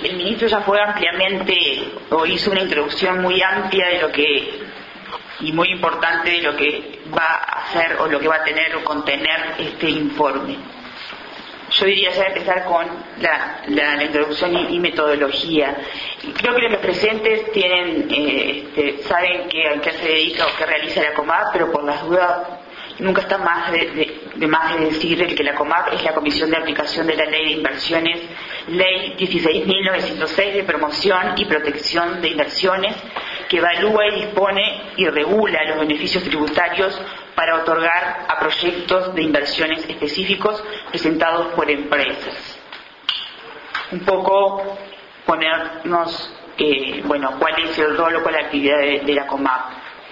el ministro ya fue ampliamente, o hizo una introducción muy amplia de lo que, y muy importante de lo que va a hacer o lo que va a tener o contener este informe. Yo diría ya empezar con la introducción y metodología. Creo que los presentes tienen, saben a qué se dedica o qué realiza la COMAP, pero por las dudas nunca está más de más de decir que la COMAP es la Comisión de Aplicación de la Ley de Inversiones, Ley 16.906 de Promoción y Protección de Inversiones, que evalúa y dispone y regula los beneficios tributarios para otorgar a proyectos de inversiones específicos presentados por empresas. Un poco ponernos, cuál es el rol o cuál es la actividad de la COMAP.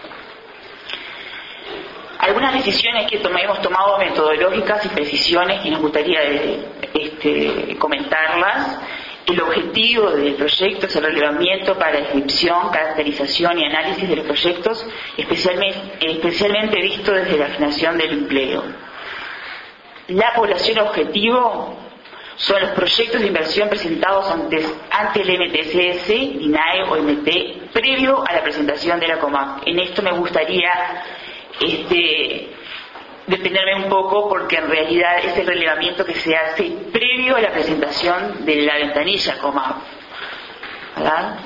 Algunas decisiones que hemos tomado metodológicas y precisiones y nos gustaría comentarlas. El objetivo del proyecto es el relevamiento para descripción, caracterización y análisis de los proyectos, especialmente visto desde la generación del empleo. La población objetivo son los proyectos de inversión presentados ante el MTSS, INAE o MT, previo a la presentación de la COMAP. En esto me gustaría detenerme un poco, porque en realidad es el relevamiento que se hace previo a la presentación de la ventanilla COMAP, ¿verdad?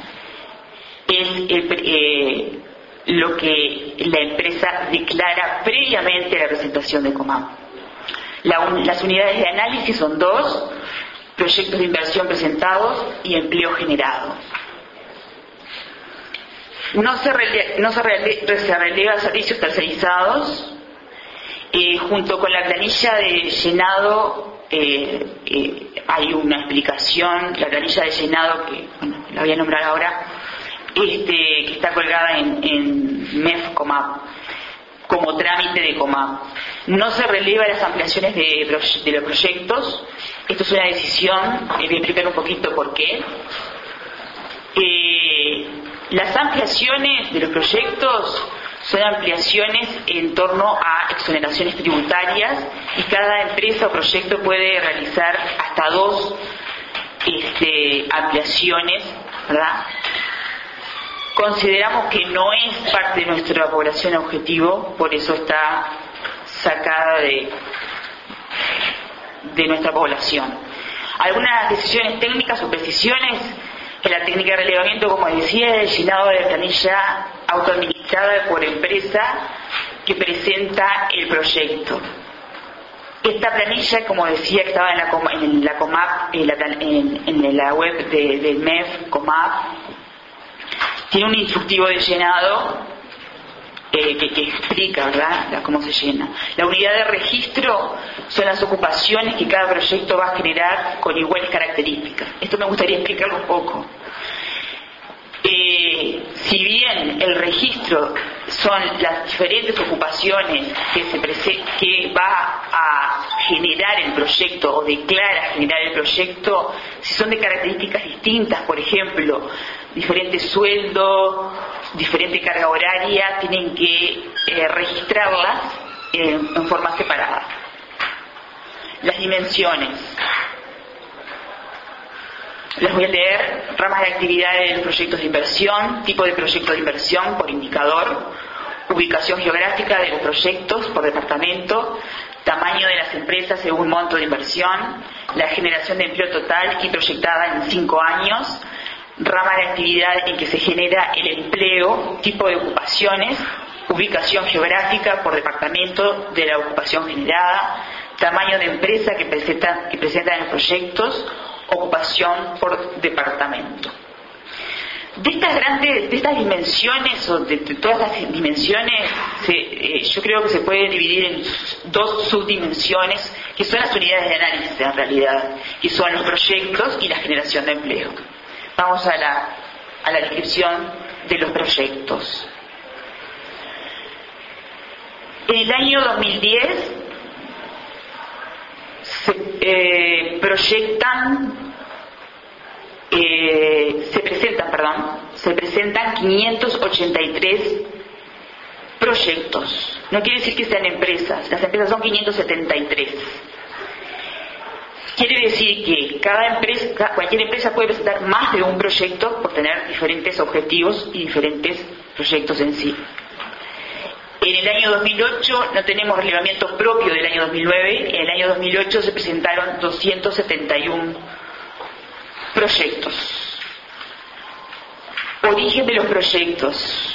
Es lo que la empresa declara previamente a la presentación de COMAP. Las unidades de análisis son 2: proyectos de inversión presentados y empleo generado. No se releva servicios tercerizados. Junto con la planilla de llenado hay una explicación. La planilla de llenado, que la voy a nombrar ahora, que está colgada en MEF COMAP como trámite de COMAP. No se releva las ampliaciones de los proyectos. Esto es una decisión, voy a explicar un poquito por qué. Las ampliaciones de los proyectos son ampliaciones en torno a exoneraciones tributarias, y cada empresa o proyecto puede realizar hasta 2 ampliaciones, ¿verdad? Consideramos que no es parte de nuestra población objetivo, por eso está sacada de nuestra población. Algunas decisiones técnicas o precisiones en la técnica de relevamiento, como decía, el llenado de la planilla autoadministrada por empresa que presenta el proyecto. Esta planilla, como decía, que estaba en la COMAP, en la web del MEF COMAP, tiene un instructivo de llenado que explica, ¿verdad?, cómo se llena. La unidad de registro son las ocupaciones que cada proyecto va a generar con iguales características. Esto me gustaría explicarlo un poco. Si bien el registro son las diferentes ocupaciones que va a generar el proyecto o declara generar el proyecto, si son de características distintas, por ejemplo, diferente sueldo, diferente carga horaria, tienen que registrarlas en forma separada. Las dimensiones. Les voy a leer: ramas de actividad de los proyectos de inversión, tipo de proyecto de inversión por indicador, ubicación geográfica de los proyectos por departamento, tamaño de las empresas según monto de inversión, la generación de empleo total y proyectada en 5 años, rama de actividad en que se genera el empleo, tipo de ocupaciones, ubicación geográfica por departamento de la ocupación generada, tamaño de empresa que presentan los proyectos, ocupación por departamento. De estas dimensiones, o de todas las dimensiones, yo creo que se puede dividir en 2 subdimensiones, que son las unidades de análisis en realidad, que son los proyectos y la generación de empleo. Vamos a la descripción de los proyectos. En el año 2010 se presentan 583 proyectos. No quiere decir que sean empresas, las empresas son 573. Quiere decir que cualquier empresa puede presentar más de un proyecto por tener diferentes objetivos y diferentes proyectos en sí. En el año 2008 no tenemos relevamiento propio del año 2009. En el año 2008 se presentaron 271 proyectos. Origen de los proyectos.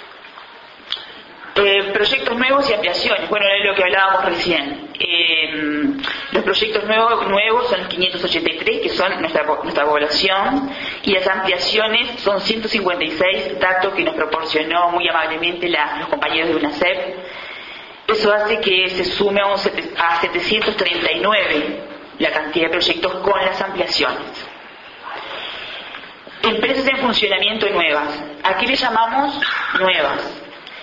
Proyectos nuevos y ampliaciones. Bueno, es lo que hablábamos recién. Los proyectos nuevos son 583, que son nuestra población, y las ampliaciones son 156, datos que nos proporcionó muy amablemente los compañeros de UNACEP. Eso hace que se sume a 739 la cantidad de proyectos con las ampliaciones. Empresas en funcionamiento nuevas. ¿A qué le llamamos nuevas?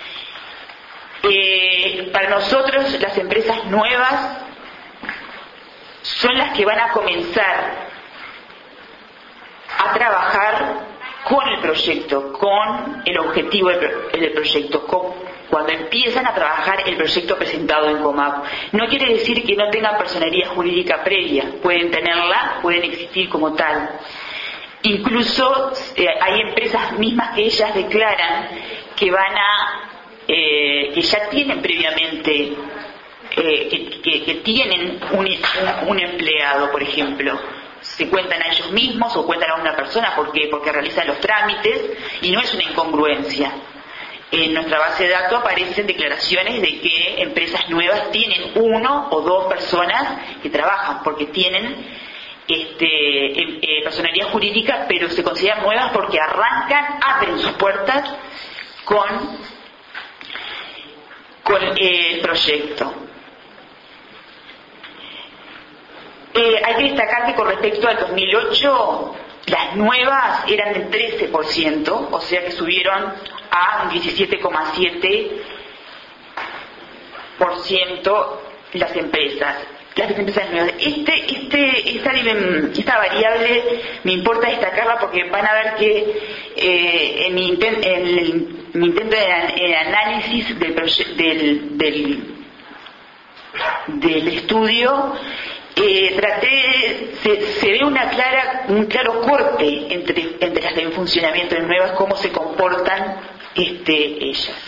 Para nosotros las empresas nuevas son las que van a comenzar a trabajar con el proyecto, con el objetivo del proyecto, cuando empiezan a trabajar el proyecto presentado en COMAP. No quiere decir que no tengan personería jurídica previa, pueden tenerla, pueden existir como tal. Incluso hay empresas mismas que ellas declaran que que ya tienen previamente, que tienen un empleado, por ejemplo. Se cuentan a ellos mismos o cuentan a una persona porque realizan los trámites, y no es una incongruencia. En nuestra base de datos aparecen declaraciones de que empresas nuevas tienen 1 o 2 personas que trabajan porque tienen personalidad jurídica, pero se consideran nuevas porque abren sus puertas con el proyecto. Hay que destacar que con respecto al 2008, las nuevas eran del 13%, o sea que subieron a un 17,7% las empresas nuevas. Esta variable me importa destacarla porque van a ver que en mi intento de análisis del estudio, se ve un claro corte entre las de funcionamiento de nuevas, cómo se comportan ellas.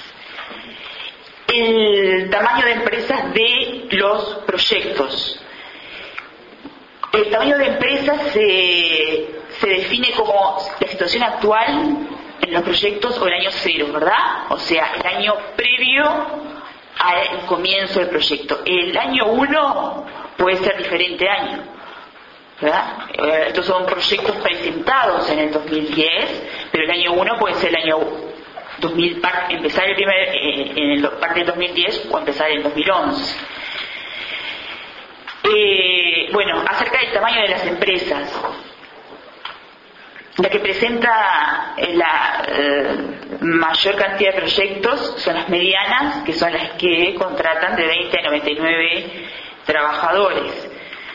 El tamaño de empresas de los proyectos. El tamaño de empresas se define como la situación actual en los proyectos o el año 0, ¿verdad? O sea, el año previo al comienzo del proyecto. El año 1 puede ser diferente año, ¿verdad? Estos son proyectos presentados en el 2010, pero el año 1 puede ser el año 2000, empezar en parte del 2010 o empezar en el 2011. Bueno, acerca del tamaño de las empresas. La que presenta la mayor cantidad de proyectos son las medianas, que son las que contratan de 20 a 99 trabajadores.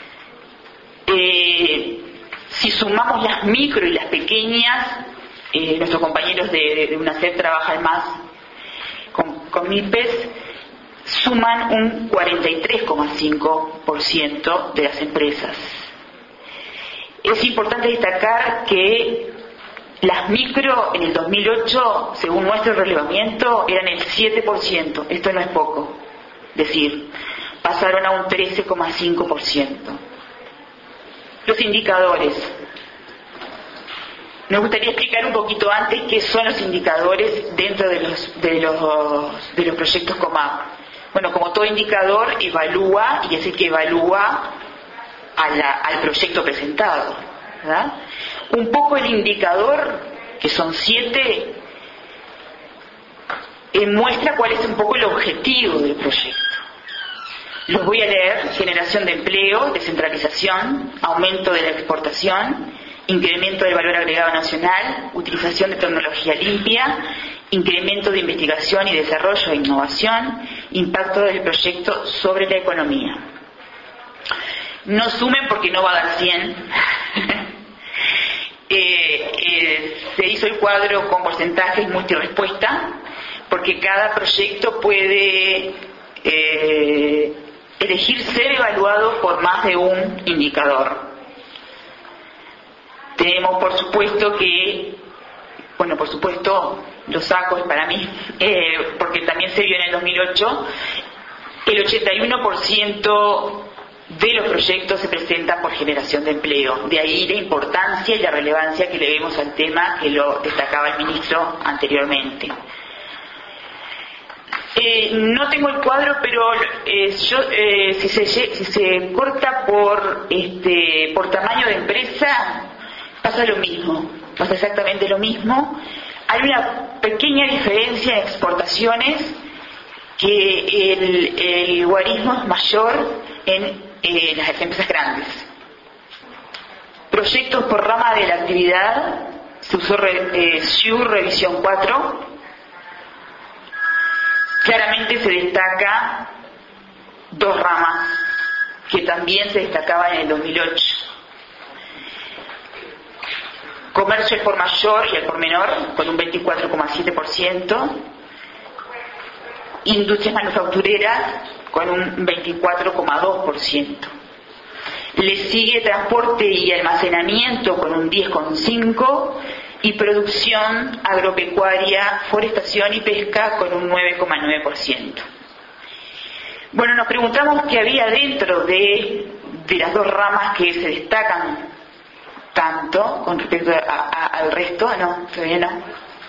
Si sumamos las micro y las pequeñas, nuestros compañeros de UNACEP trabajan más con MIPES, suman un 43,5% de las empresas. Es importante destacar que las micro en el 2008, según nuestro relevamiento, eran el 7%. Esto no es poco. Es decir, pasaron a un 13,5%. Los indicadores. Me gustaría explicar un poquito antes qué son los indicadores dentro de los proyectos COMAP. Bueno, como todo indicador, evalúa y es el que evalúa al proyecto presentado, ¿verdad? Un poco el indicador, que son 7, muestra cuál es un poco el objetivo del proyecto. Los voy a leer: generación de empleo, descentralización, aumento de la exportación, incremento del valor agregado nacional, utilización de tecnología limpia, incremento de investigación y desarrollo e innovación, impacto del proyecto sobre la economía. No sumen porque no va a dar 100. Se hizo el cuadro con porcentajes multirespuesta, porque cada proyecto puede elegir ser evaluado por más de un indicador. Tenemos, por supuesto, lo saco para mí, porque también se vio en el 2008, el 81% de los proyectos se presentan por generación de empleo. De ahí la importancia y la relevancia que le vemos al tema, que lo destacaba el ministro anteriormente. No tengo el cuadro, pero si se corta por tamaño de empresa, pasa lo mismo, pasa exactamente lo mismo. Hay una pequeña diferencia en exportaciones, que el guarismo es mayor en las empresas grandes. Proyectos por rama de la actividad, se usó SURE revisión 4. Claramente se destaca dos ramas que también se destacaban en el 2008. Comercio al por mayor y al por menor, con un 24,7%. Industrias manufactureras, con un 24,2%. Le sigue transporte y almacenamiento, con un 10,5%. Y producción agropecuaria, forestación y pesca, con un 9,9%. Bueno, nos preguntamos qué había dentro de las dos ramas que se destacan tanto con respecto al resto. No, todavía no.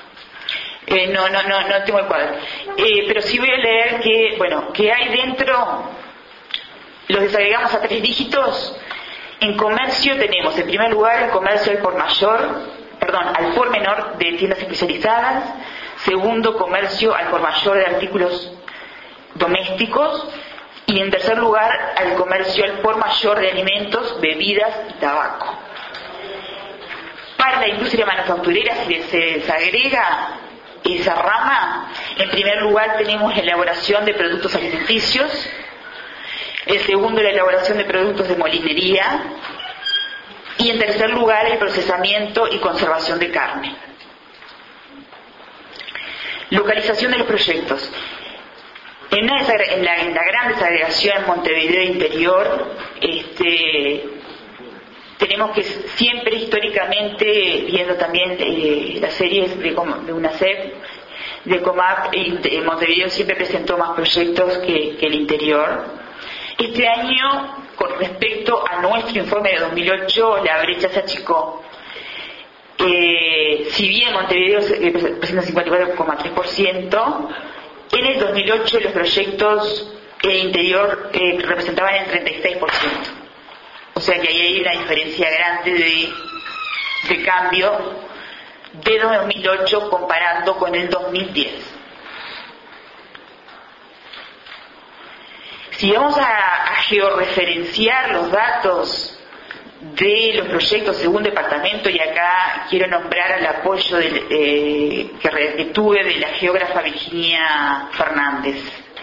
No tengo el cuadro. Pero sí voy a leer que hay dentro, los desagregamos a 3 dígitos. En comercio tenemos, en primer lugar, el comercio al por menor de tiendas especializadas. Segundo, comercio al por mayor de artículos domésticos. Y en tercer lugar, al comercio al por mayor de alimentos, bebidas y tabaco. Para la industria manufacturera, si se desagrega esa rama, en primer lugar tenemos la elaboración de productos alimenticios. El segundo, la elaboración de productos de molinería. Y en tercer lugar, el procesamiento y conservación de carne. Localización de los proyectos. En la gran desagregación en Montevideo Interior, tenemos que siempre históricamente, viendo también las series de UNACEF, de COMAP, Montevideo siempre presentó más proyectos que el interior. Este año, con respecto a nuestro informe de 2008, la brecha se achicó. Si bien Montevideo presenta 54,3%, en el 2008 los proyectos interior representaban el 36%. O sea que ahí hay una diferencia grande de cambio de 2008 comparando con el 2010. Si vamos a georreferenciar los datos de los proyectos según departamento, y acá quiero nombrar el apoyo que tuve de la geógrafa Virginia Fernández.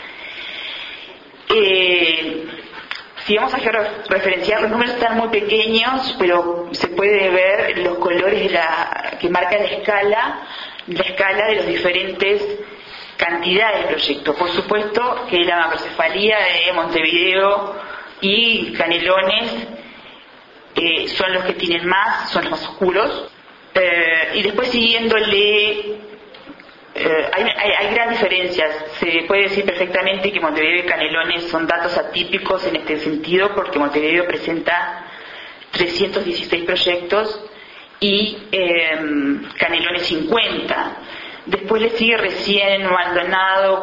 Si vamos a georreferenciar, los números están muy pequeños, pero se puede ver los colores que marca la escala de los diferentes cantidades de proyectos. Por supuesto que la macrocefalía de Montevideo y Canelones son los que tienen más, son los más oscuros. Y después siguiéndole, hay gran diferencias. Se puede decir perfectamente que Montevideo y Canelones son datos atípicos en este sentido, porque Montevideo presenta 316 proyectos y Canelones 50. Después le sigue recién Maldonado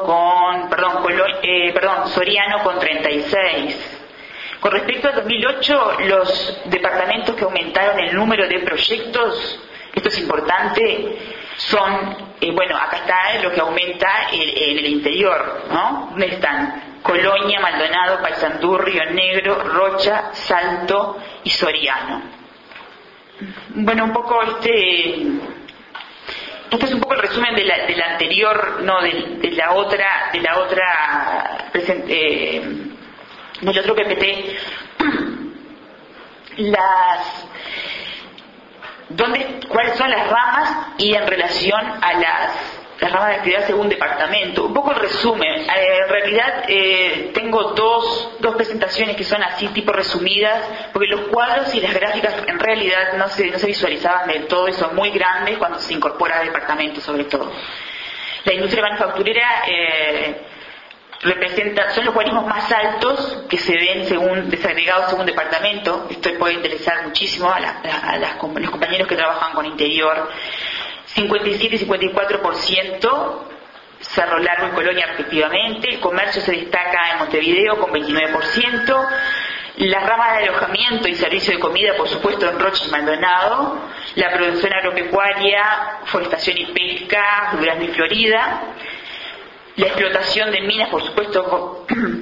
Soriano con 36. Con respecto al 2008, los departamentos que aumentaron el número de proyectos, esto es importante, son, acá está lo que aumenta en el interior, ¿no? ¿Dónde están? Colonia, Maldonado, Paysandú, Río Negro, Rocha, Salto y Soriano. Bueno, un poco este es un poco el resumen de la anterior, no, del otro PPT. ¿Cuáles son las ramas y en relación a las ramas de actividad según departamento. Un poco el resumen. En realidad tengo dos presentaciones que son así tipo resumidas, porque los cuadros y las gráficas en realidad no se visualizaban del todo y son muy grandes cuando se incorpora a departamento sobre todo. La industria manufacturera son los guarismos más altos que se ven desagregados según departamento. Esto puede interesar muchísimo a los compañeros que trabajan con interior. 57 y 54% Cerro Largo y Colonia respectivamente. El comercio se destaca en Montevideo con 29%. Las ramas de alojamiento y servicio de comida, por supuesto, en Rocha y Maldonado. La producción agropecuaria, forestación y pesca, Durazno y Florida. La explotación de minas, por supuesto,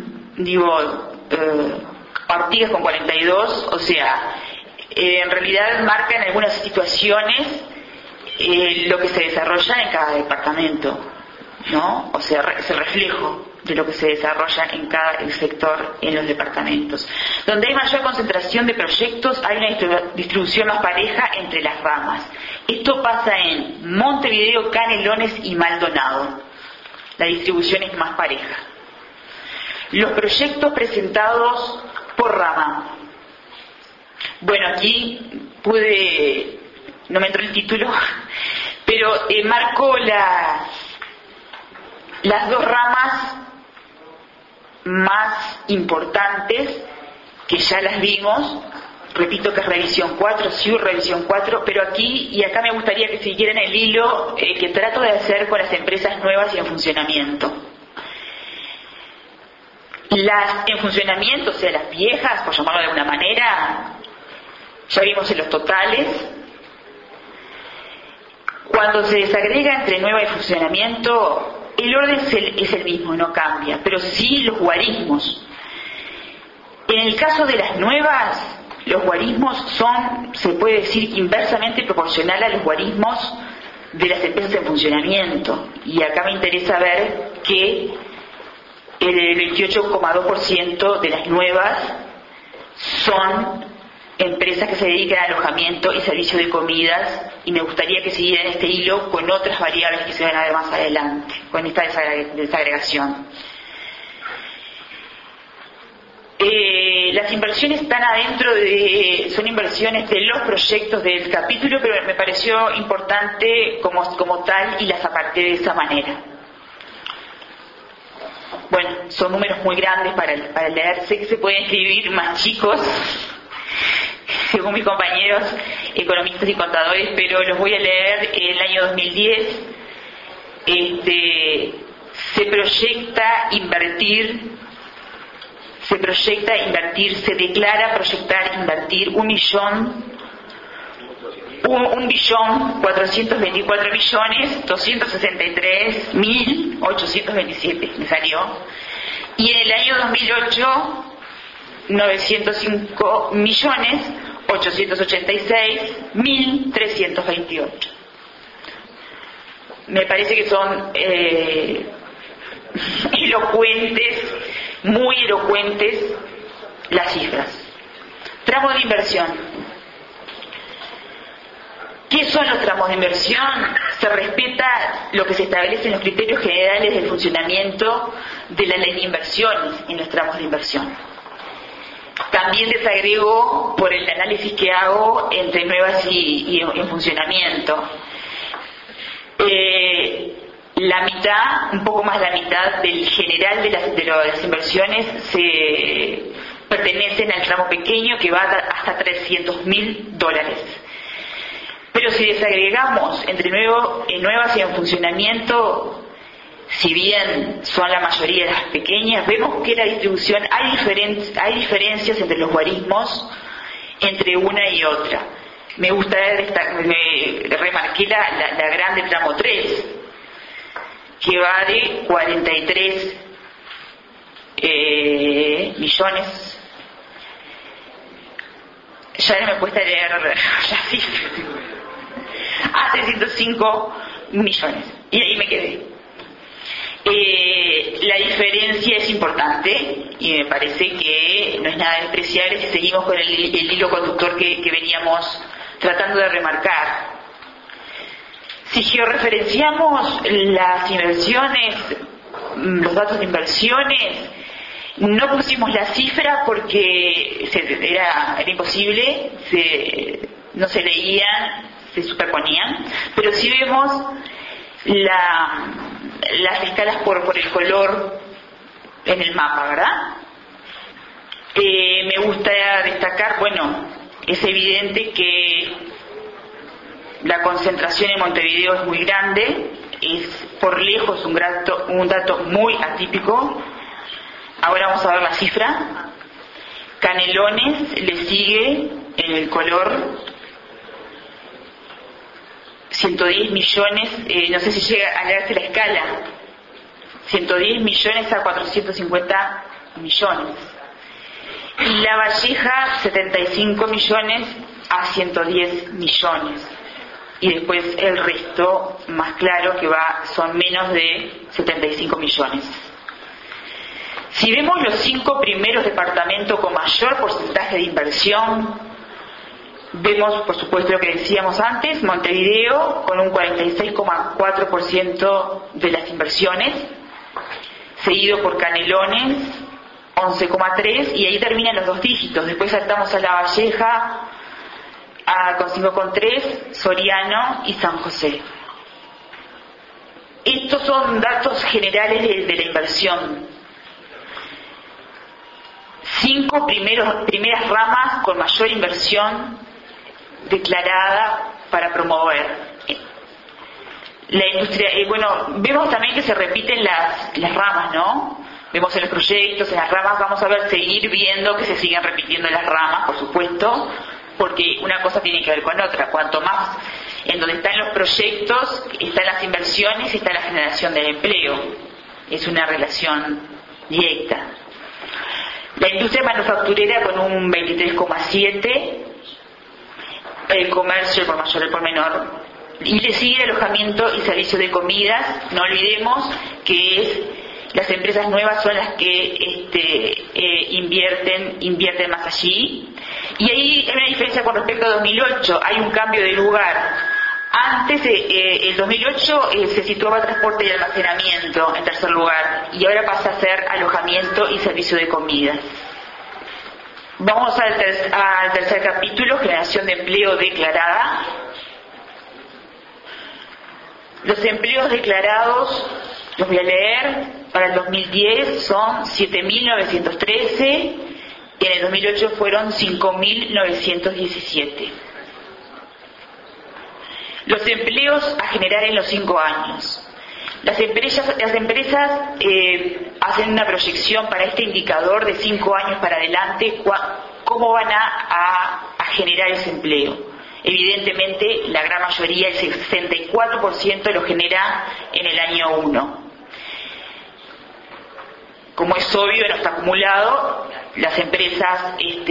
Artigas con 42, o sea, en realidad marcan algunas situaciones lo que se desarrolla en cada departamento, ¿no? O sea, es el reflejo de lo que se desarrolla en cada sector en los departamentos. Donde hay mayor concentración de proyectos, hay una distribución más pareja entre las ramas. Esto pasa en Montevideo, Canelones y Maldonado. La distribución es más pareja. Los proyectos presentados por rama. Bueno, aquí no me entró el título, pero marco las dos ramas más importantes que ya las vimos. Repito que es revisión 4, SIUR revisión 4, pero aquí y acá me gustaría que siguieran el hilo que trato de hacer con las empresas nuevas y en funcionamiento. Las en funcionamiento, o sea, las viejas, por llamarlo de alguna manera, ya vimos en los totales. Cuando se desagrega entre nueva y funcionamiento, el orden es el mismo, no cambia, pero sí los guarismos. En el caso de las nuevas, los guarismos son, se puede decir, inversamente proporcional a los guarismos de las empresas en funcionamiento. Y acá me interesa ver que el 28,2% de las nuevas son empresas que se dedican a alojamiento y servicio de comidas, y me gustaría que siguieran este hilo con otras variables que se van a ver más adelante, con esta desagregación. Las inversiones están son inversiones de los proyectos del capítulo, pero me pareció importante como tal y las aparté de esa manera. Bueno, son números muy grandes para leer, sé que se pueden escribir más chicos, según mis compañeros economistas y contadores, pero los voy a leer. En el año 2010 se proyecta invertir, se declara proyectar invertir 1.224.263.827 me salió, y en el año 2008 905.886.328. Me parece que son muy elocuentes las cifras. Tramos de inversión. ¿Qué son los tramos de inversión? Se respeta lo que se establece en los criterios generales del funcionamiento de la ley de inversiones en los tramos de inversión. También desagrego por el análisis que hago entre nuevas y en funcionamiento. La mitad, un poco más de la mitad del general de las inversiones se pertenecen al tramo pequeño, que va hasta $300.000. Pero si desagregamos entre nuevas y en funcionamiento, si bien son la mayoría de las pequeñas, vemos que la distribución hay diferencias entre los guarismos entre una y otra. Me remarqué la grande tramo 3, que va de 43 millones. Ya no me cuesta leer la cifra. A 305 millones. Y ahí me quedé. La diferencia es importante y me parece que no es nada despreciable si seguimos con el hilo conductor que veníamos tratando de remarcar. Si georreferenciamos las inversiones, los datos de inversiones, no pusimos la cifra porque era imposible, no se leían, se superponían, pero sí vemos las escalas por el color en el mapa, ¿verdad? Me gusta destacar, bueno, es evidente que la concentración en Montevideo es muy grande, es por lejos un dato muy atípico. Ahora vamos a ver la cifra. Canelones le sigue en el color 110 millones, no sé si llega a leerse la escala, 110 millones a 450 millones. Y La Valleja, 75 millones a 110 millones. Y después el resto, más claro, que son menos de 75 millones. Si vemos los 5 primeros departamentos con mayor porcentaje de inversión, vemos, por supuesto, lo que decíamos antes, Montevideo con un 46,4% de las inversiones, seguido por Canelones, 11,3%, y ahí terminan los 2 dígitos. Después saltamos a La Valleja con 5,3%, Soriano y San José. Estos son datos generales de la inversión. 5 primeras ramas con mayor inversión declarada para promover la industria. Vemos también que se repiten las ramas, ¿no? Vemos en los proyectos, en las ramas, vamos a seguir viendo que se siguen repitiendo las ramas, por supuesto, porque una cosa tiene que ver con otra. Cuanto más en donde están los proyectos, están las inversiones, está la generación del empleo. Es una relación directa. La industria manufacturera con un 23,7%, el comercio, el por mayor, el por menor, y le sigue el alojamiento y servicio de comidas. No olvidemos que las empresas nuevas son las que invierten más allí, y ahí hay una diferencia con respecto a 2008. Hay un cambio de lugar. Antes, el 2008 se situaba transporte y almacenamiento en tercer lugar, y ahora pasa a ser alojamiento y servicio de comida. Vamos al tercer capítulo, generación de empleo declarada. Los empleos declarados, los voy a leer, para el 2010 son 7.913, y en el 2008 fueron 5.917. Los empleos a generar en los 5 años. Las empresas hacen una proyección para este indicador de 5 años para adelante, cómo van a generar ese empleo. Evidentemente, la gran mayoría, el 64%, lo genera en el año 1. Como es obvio, no está acumulado, las empresas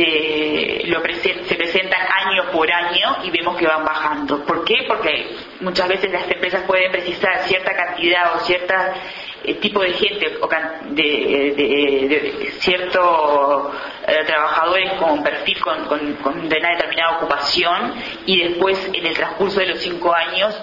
se presentan año por año y vemos que van bajando. ¿Por qué? Porque muchas veces las empresas pueden precisar cierta cantidad o cierto tipo de gente o de ciertos trabajadores con un perfil de una determinada ocupación, y después en el transcurso de los 5 años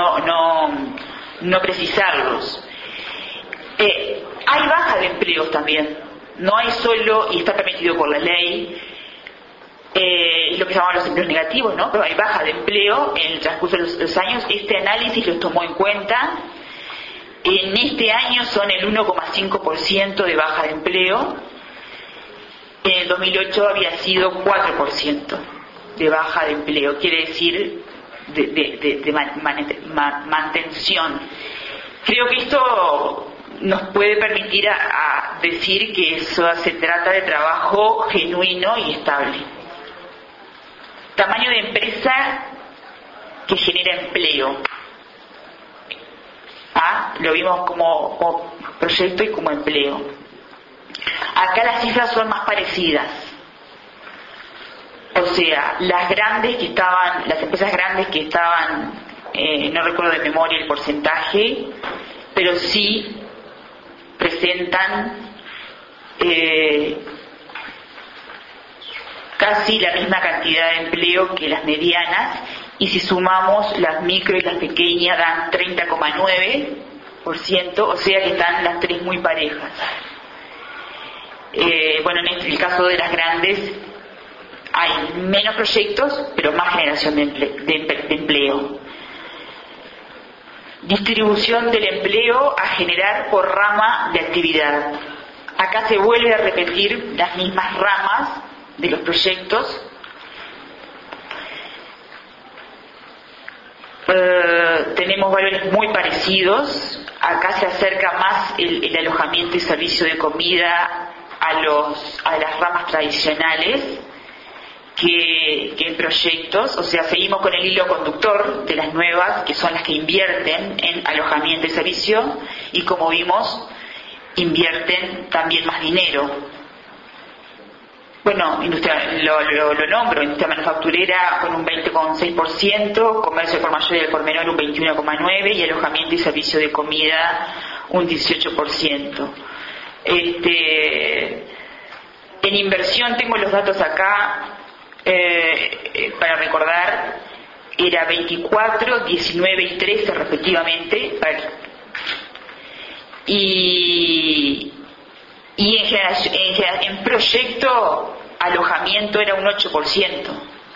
no precisarlos. Hay baja de empleos también, no hay solo, y está permitido por la ley, lo que llaman los empleos negativos, ¿no? Pero hay baja de empleo en el transcurso de los años. Este análisis los tomó en cuenta. En este año son el 1,5% de baja de empleo. En el 2008 había sido 4% de baja de empleo, quiere decir de mantención. Creo que esto nos puede permitir a decir que eso se trata de trabajo genuino y estable. Tamaño de empresa que genera empleo. Lo vimos como proyecto y como empleo. Acá las cifras son más parecidas. O sea, las empresas grandes que estaban, no recuerdo de memoria el porcentaje, pero sí presentan casi la misma cantidad de empleo que las medianas, y si sumamos las micro y las pequeñas dan 30,9%, o sea que están las tres muy parejas. Bueno, en el caso de las grandes hay menos proyectos, pero más generación de empleo. Distribución del empleo a generar por rama de actividad. Acá se vuelve a repetir las mismas ramas de los proyectos. Tenemos valores muy parecidos. Acá se acerca más el alojamiento y servicio de comida a las ramas tradicionales que en proyectos, o sea, seguimos con el hilo conductor de las nuevas, que son las que invierten en alojamiento y servicio, y como vimos, invierten también más dinero. Bueno, industria, lo nombro, industria manufacturera con un 20,6%, comercio por mayor y al por menor un 21,9%, y alojamiento y servicio de comida un 18%. En inversión tengo los datos acá, para recordar, era 24, 19 y 13 respectivamente, y en proyecto alojamiento era un 8%,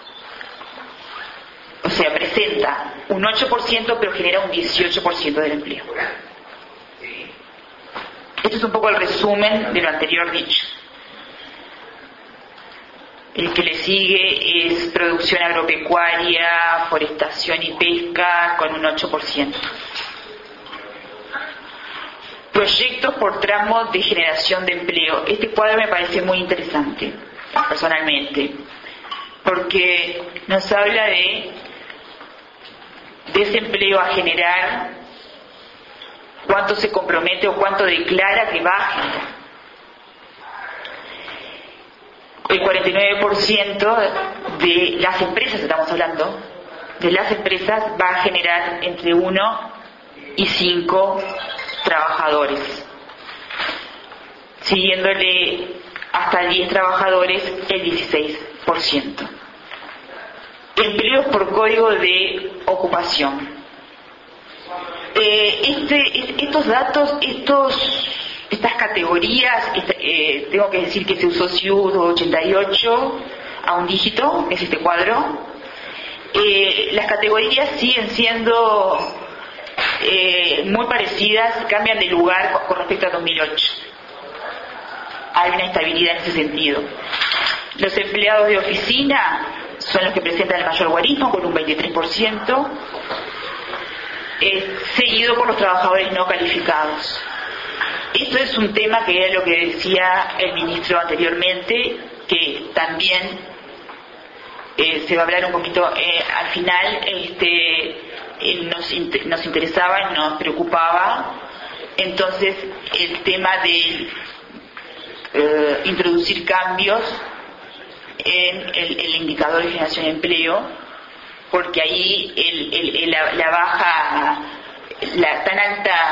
o sea, presenta un 8% pero genera un 18% del empleo. Esto es un poco el resumen de lo anterior dicho. El que le sigue es producción agropecuaria, forestación y pesca con un 8%. Proyectos por tramo de generación de empleo. Este cuadro me parece muy interesante, personalmente, porque nos habla de ese empleo a generar, cuánto se compromete o cuánto declara que va a generar. El 49% de las empresas, estamos hablando, de las empresas va a generar entre 1 y 5 trabajadores. Siguiéndole hasta 10 trabajadores, el 16%. Empleos por código de ocupación. Estos datos, estas categorías, tengo que decir que se usó SIU 88 a un dígito, es este cuadro. Las categorías siguen siendo muy parecidas, cambian de lugar con respecto a 2008. Hay una estabilidad en ese sentido. Los empleados de oficina son los que presentan el mayor guarismo, con un 23%, seguido por los trabajadores no calificados. Esto es un tema que era lo que decía el ministro anteriormente, que también se va a hablar un poquito al final. Nos interesaba y nos preocupaba entonces el tema de introducir cambios en el indicador de generación de empleo, porque ahí la baja, la tan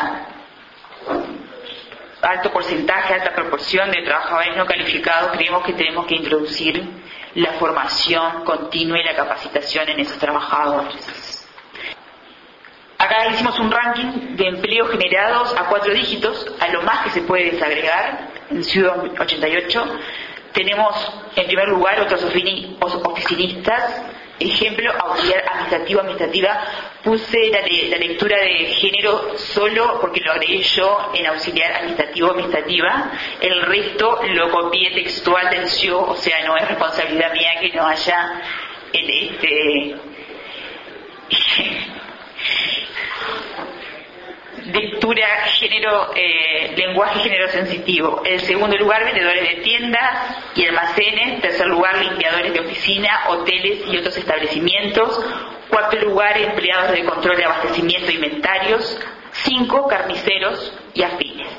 alto porcentaje, alta proporción de trabajadores no calificados, creemos que tenemos que introducir la formación continua y la capacitación en esos trabajadores. Acá hicimos un ranking de empleos generados a 4 dígitos, a lo más que se puede desagregar, en Ciudad 88. Tenemos en primer lugar otros oficinistas, ejemplo, auxiliar administrativa. Puse la lectura de género solo porque lo agregué yo en auxiliar administrativa. El resto lo copié textual del CIO, o sea, no es responsabilidad mía que no haya lectura género, lenguaje género sensitivo. En segundo lugar, vendedores de tiendas y almacenes. Tercer lugar, limpiadores de oficina, hoteles y otros establecimientos. Cuarto lugar, empleados de control de abastecimiento de inventarios. 5, carniceros y afines.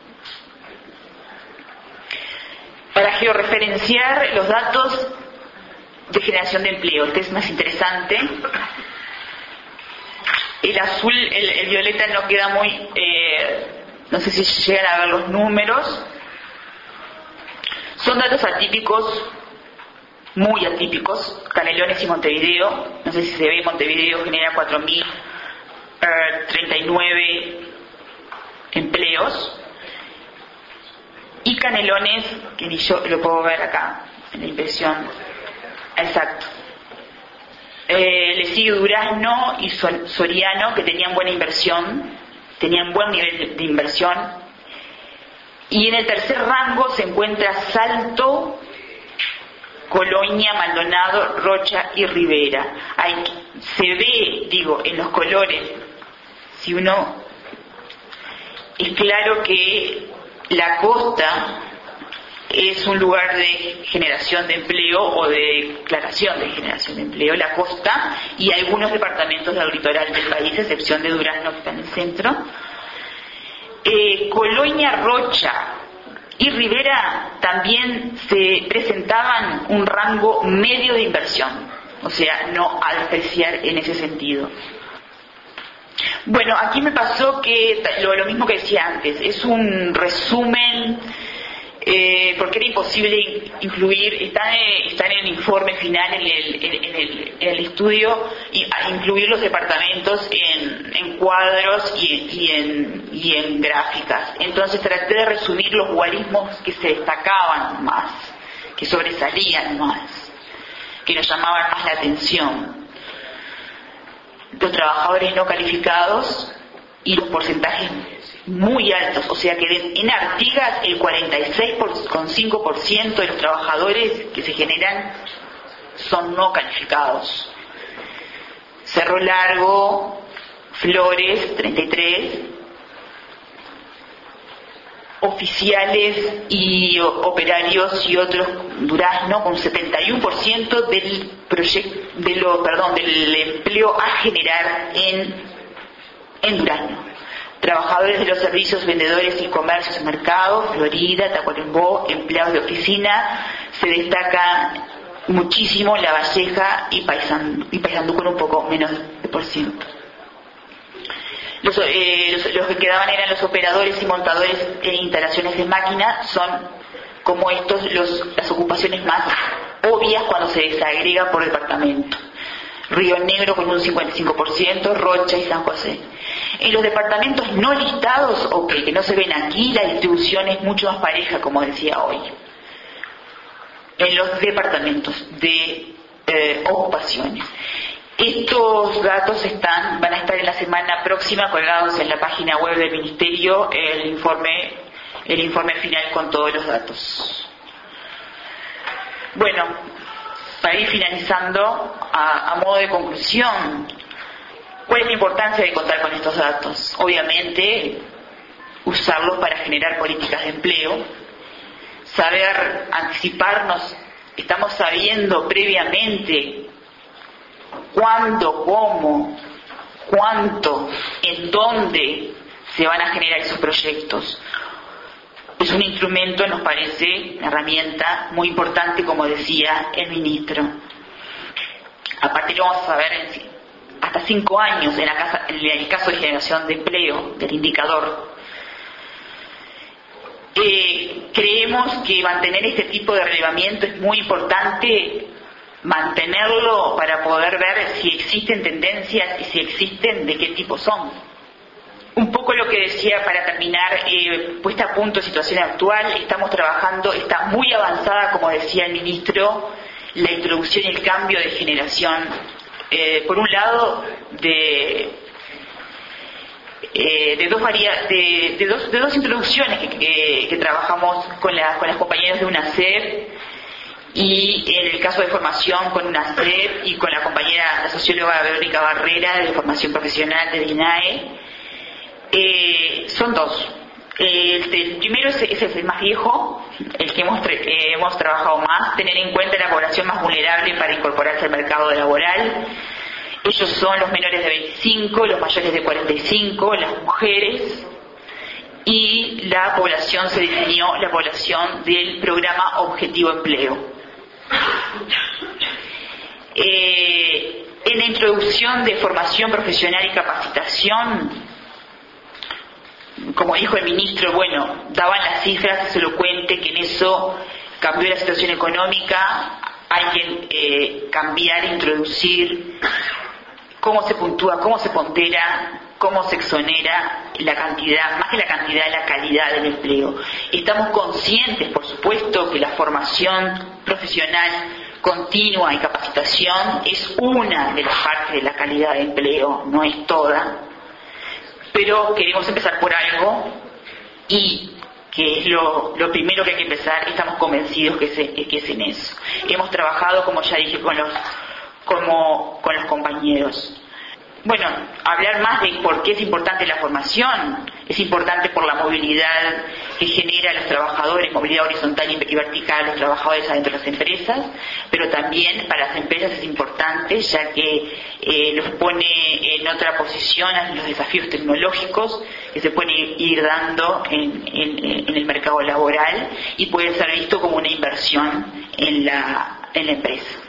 Para georreferenciar los datos de generación de empleo, este es más interesante. El azul, el violeta no queda muy, no sé si llegan a ver los números. Son datos atípicos muy atípicos. Canelones y Montevideo, no sé si se ve, Montevideo genera 4.039 empleos, y Canelones, que ni yo lo puedo ver acá en la impresión, exacto. Le sigue Durazno y Soriano, que tenían buena inversión, tenían buen nivel de inversión, y en el tercer rango se encuentra Salto, Colonia, Maldonado, Rocha y Rivera. Se ve, en los colores, si uno, es claro que la costa es un lugar de generación de empleo o de declaración de generación de empleo, la costa y algunos departamentos del litoral del país, a excepción de Durazno, que está en el centro. Colonia, Rocha y Rivera también se presentaban un rango medio de inversión, o sea, no a despreciar en ese sentido. Bueno, aquí me pasó que lo mismo que decía antes, es un resumen, porque era imposible incluir, está en el informe final, en el estudio, incluir los departamentos en cuadros y en gráficas. Entonces traté de resumir los guarismos que se destacaban más, que sobresalían más, que nos llamaban más la atención. Los trabajadores no calificados y los porcentajes muy altos, o sea que en Artigas el 46,5% de los trabajadores que se generan son no calificados. Cerro Largo, Flores, 33%, oficiales y operarios y otros, Durazno, con 71% del empleo a generar en Durazno. Trabajadores de los servicios, vendedores y comercios en mercado, Florida, Tacuarembó, empleados de oficina, se destaca muchísimo La Valleja y Paysandú con un poco menos de por ciento. Los que quedaban eran los operadores y montadores de instalaciones de máquinas, son como estos las ocupaciones más obvias cuando se desagrega por departamento. Río Negro con un 55%, Rocha y San José. En los departamentos no listados, que no se ven aquí, la distribución es mucho más pareja, como decía hoy. En los departamentos de ocupaciones. Estos datos van a estar en la semana próxima colgados en la página web del Ministerio, el informe final con todos los datos. Bueno, para ir finalizando, a modo de conclusión, ¿cuál es la importancia de contar con estos datos? Obviamente, usarlos para generar políticas de empleo, saber anticiparnos, estamos sabiendo previamente cuándo, cómo, cuánto, en dónde se van a generar esos proyectos. Es un instrumento, nos parece, una herramienta muy importante, como decía el ministro. Aparte lo vamos a saber hasta 5 años en el caso de generación de empleo, del indicador. Creemos que mantener este tipo de relevamiento es muy importante, mantenerlo para poder ver si existen tendencias y si existen, de qué tipo son. Un poco lo que decía para terminar, puesta a punto situación actual, estamos trabajando, está muy avanzada, como decía el ministro, la introducción y el cambio de generación. Por un lado, de dos introducciones que trabajamos con las compañeras de UNACEF, y en el caso de formación con UNACEF y con la compañera, la socióloga Verónica Barrera, de formación profesional del INAE. Son dos. El primero es el más viejo, el que hemos trabajado más, tener en cuenta la población más vulnerable para incorporarse al mercado laboral. Ellos son los menores de 25, los mayores de 45, las mujeres, y la población, se definió la población del programa Objetivo Empleo. En la introducción de formación profesional y capacitación, como dijo el ministro, daban las cifras, es elocuente que en eso cambió la situación económica, hay que cambiar, introducir cómo se puntúa, cómo se pondera, cómo se exonera la cantidad, más que la cantidad, la calidad del empleo. Estamos conscientes, por supuesto, que la formación profesional continua y capacitación es una de las partes de la calidad de empleo, no es toda, pero queremos empezar por algo y que es lo primero que hay que empezar. Estamos convencidos que es en eso. Hemos trabajado, como ya dije, con los compañeros. Bueno, hablar más de por qué es importante la formación. Es importante por la movilidad que genera a los trabajadores, movilidad horizontal y vertical, los trabajadores adentro de las empresas, pero también para las empresas es importante, ya que los pone en otra posición a los desafíos tecnológicos que se pueden ir dando en el mercado laboral y puede ser visto como una inversión en la empresa.